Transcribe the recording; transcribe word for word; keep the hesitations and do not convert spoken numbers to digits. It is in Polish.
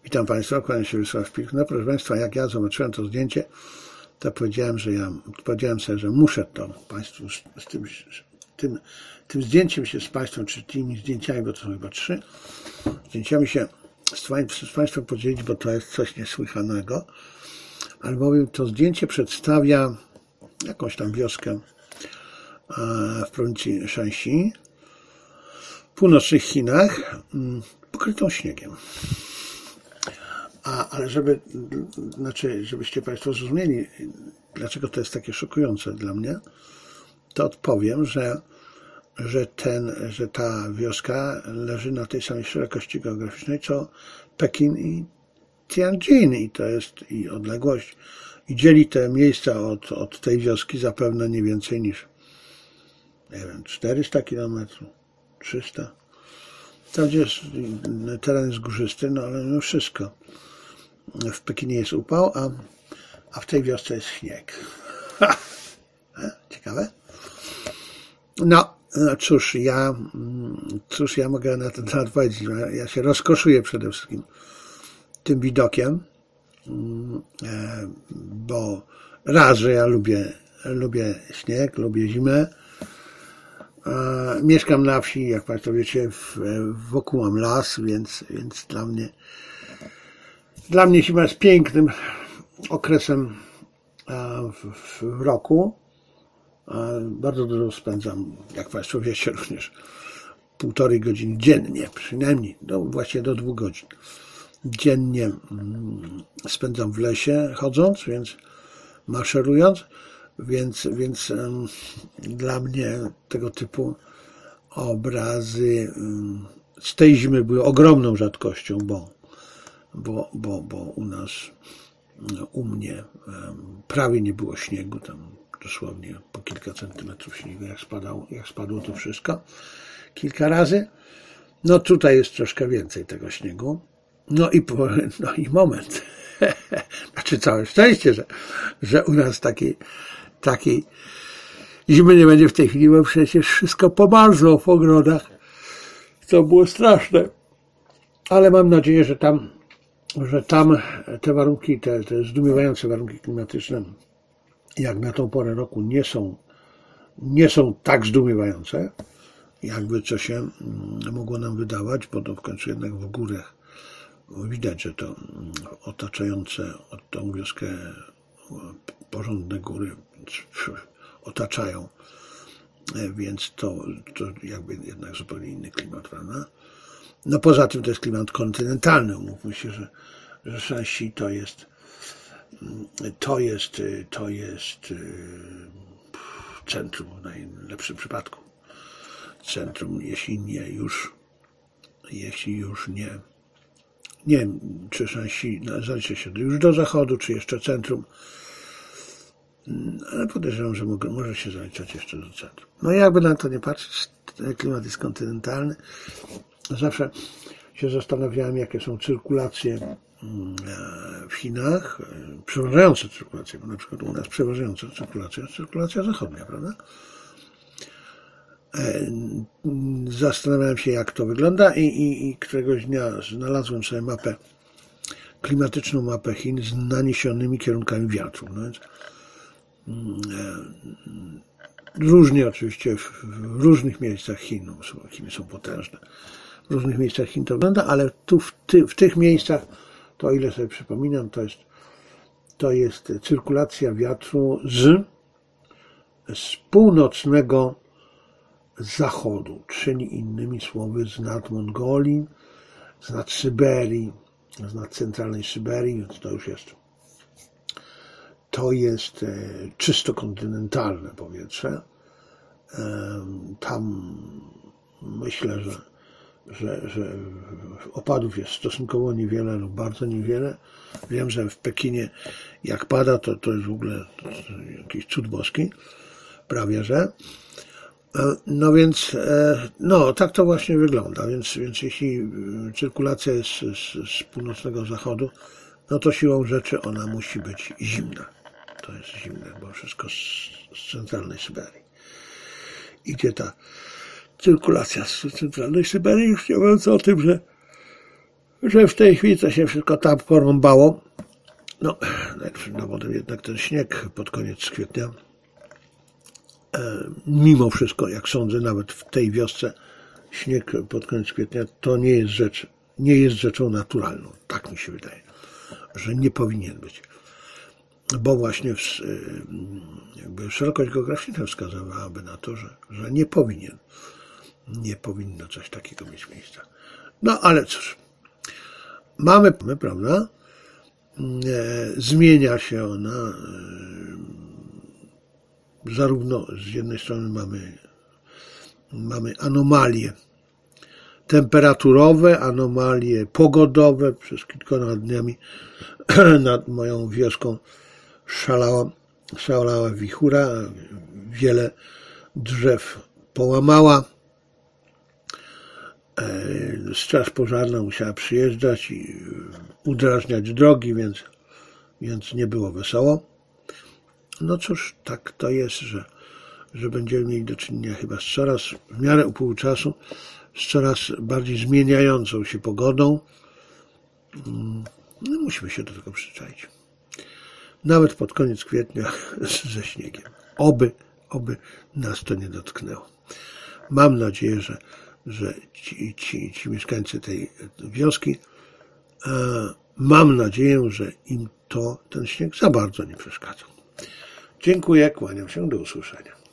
Witam Państwa, kłaniam się Wiesław Pich. No proszę Państwa, jak ja zobaczyłem to zdjęcie, to powiedziałem, że ja powiedziałem sobie, że muszę to Państwu z tym, tym, tym zdjęciem się z Państwem, czy tymi zdjęciami, bo to są chyba trzy, zdjęciami się z, z Państwem podzielić, bo to jest coś niesłychanego, albowiem to zdjęcie przedstawia jakąś tam wioskę w prowincji Shanxi, w północnych Chinach, pokrytą śniegiem. A, ale żeby, znaczy, żebyście Państwo zrozumieli, dlaczego to jest takie szokujące dla mnie, to odpowiem, że, że, ten, że ta wioska leży na tej samej szerokości geograficznej, co Pekin i Tianjin, i to jest i odległość, i dzieli te miejsca od, od tej wioski zapewne nie więcej niż, nie wiem, czterysta kilometrów, trzysta. Tam, gdzie jest, teren jest górzysty, no ale mimo wszystko. W Pekinie jest upał, a, a w tej wiosce jest śnieg. Ha! Ciekawe? No, no cóż, ja, cóż ja mogę na ten temat powiedzieć. Ja się rozkoszuję przede wszystkim tym widokiem, bo raz, że ja lubię, lubię śnieg, lubię zimę. Mieszkam na wsi, jak Państwo wiecie, wokół mam las, więc, więc dla mnie Dla mnie zima jest pięknym okresem w, w roku. Bardzo dużo spędzam, jak Państwo wiecie, również półtorej godziny dziennie, przynajmniej do, właśnie do dwóch godzin dziennie spędzam w lesie chodząc, więc maszerując, więc, więc um, dla mnie tego typu obrazy um, z tej zimy były ogromną rzadkością, bo Bo, bo, bo u nas, u mnie prawie nie było śniegu, tam dosłownie po kilka centymetrów śniegu, jak, spadał, jak spadło to wszystko, kilka razy. No tutaj jest troszkę więcej tego śniegu. No i, no i moment. Znaczy całe szczęście, że, że u nas takiej, takiej zimy nie będzie w tej chwili, bo przecież wszystko pomarzło w ogrodach. To było straszne. Ale mam nadzieję, że tam że tam te warunki, te, te zdumiewające warunki klimatyczne, jak na tą porę roku, nie są, nie są tak zdumiewające, jakby co się mogło nam wydawać, bo to w końcu jednak w górach widać, że to otaczające tą wioskę porządne góry otaczają, więc to, to jakby jednak zupełnie inny klimat, prawda? No poza tym to jest klimat kontynentalny. Umówmy się, że, że Shanxi to jest, to jest, to jest centrum w najlepszym przypadku. Centrum, jeśli nie już, jeśli już nie, nie wiem, czy Shanxi zalicza się już do zachodu, czy jeszcze centrum, ale podejrzewam, że mogę, może się zaliczać jeszcze do centrum. No i jakby na to nie patrzeć, klimat jest kontynentalny. Zawsze się zastanawiałem, jakie są cyrkulacje w Chinach, przeważające cyrkulacje, bo na przykład u nas przeważająca cyrkulacja jest cyrkulacja zachodnia, prawda? Zastanawiałem się, jak to wygląda i, i, i któregoś dnia znalazłem sobie mapę, klimatyczną mapę Chin z naniesionymi kierunkami wiatru. No więc, różnie oczywiście w, w różnych miejscach Chin, no, Chiny są potężne. W różnych miejscach Chin to wygląda, ale tu w, ty, w tych miejscach, to o ile sobie przypominam, to jest, to jest cyrkulacja wiatru z, z północnego zachodu, czyli innymi słowy z nad Mongolii, z nad Syberii, z nad centralnej Syberii, więc to już jest, to jest czysto kontynentalne powietrze. Tam myślę, że Że, że opadów jest stosunkowo niewiele lub bardzo niewiele. Wiem, że w Pekinie jak pada, to, to jest w ogóle jakiś cud boski, prawie że. No więc, no tak to właśnie wygląda, więc, więc jeśli cyrkulacja jest z, z północnego zachodu, no to siłą rzeczy ona musi być zimna. To jest zimne, bo wszystko z, z centralnej Syberii. Idzie ta cyrkulacja z centralnej Syberii, już nie mówiąc o tym, że że w tej chwili to się wszystko tam porąbało. No, najlepszym dowodem jednak ten śnieg pod koniec kwietnia. Mimo wszystko, jak sądzę, nawet w tej wiosce śnieg pod koniec kwietnia to nie jest rzecz, nie jest rzeczą naturalną. Tak mi się wydaje, że nie powinien być. Bo właśnie w, jakby szerokość geograficzna wskazywałaby na to, że, że nie powinien. Nie powinno coś takiego mieć miejsca. No ale cóż, mamy, prawda? Zmienia się ona. Zarówno z jednej strony mamy, mamy anomalie temperaturowe, anomalie pogodowe. Przez kilkoma dniami nad moją wioską szalała, szalała wichura, wiele drzew połamała. Straż pożarna musiała przyjeżdżać i udrażniać drogi, więc, więc nie było wesoło. No cóż, tak to jest, że, że będziemy mieli do czynienia chyba z coraz, w miarę upływu czasu, z coraz bardziej zmieniającą się pogodą. No, musimy się do tego przyzwyczaić. Nawet pod koniec kwietnia ze śniegiem. Oby, oby nas to nie dotknęło. Mam nadzieję, że, że ci, ci, ci mieszkańcy tej wioski, e, mam nadzieję, że im to, ten śnieg za bardzo nie przeszkadza. Dziękuję, kłaniam się, do usłyszenia.